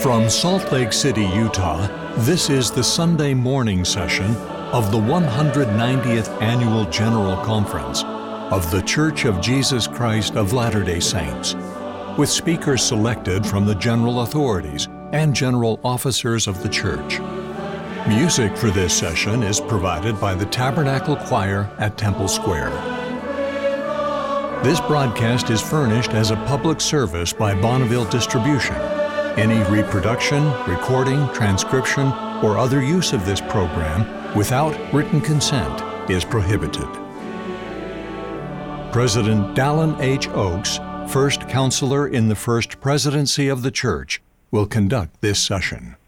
From Salt Lake City, Utah, this is the Sunday morning session of the 190th Annual General Conference of The Church of Jesus Christ of Latter-day Saints, with speakers selected from the general authorities and general officers of the church. Music for this session is provided by the Tabernacle Choir at Temple Square. This broadcast is furnished as a public service by Bonneville Distribution. Any reproduction, recording, transcription, or other use of this program without written consent is prohibited. President Dallin H. Oaks, First Counselor in the First Presidency of the Church, will conduct this session.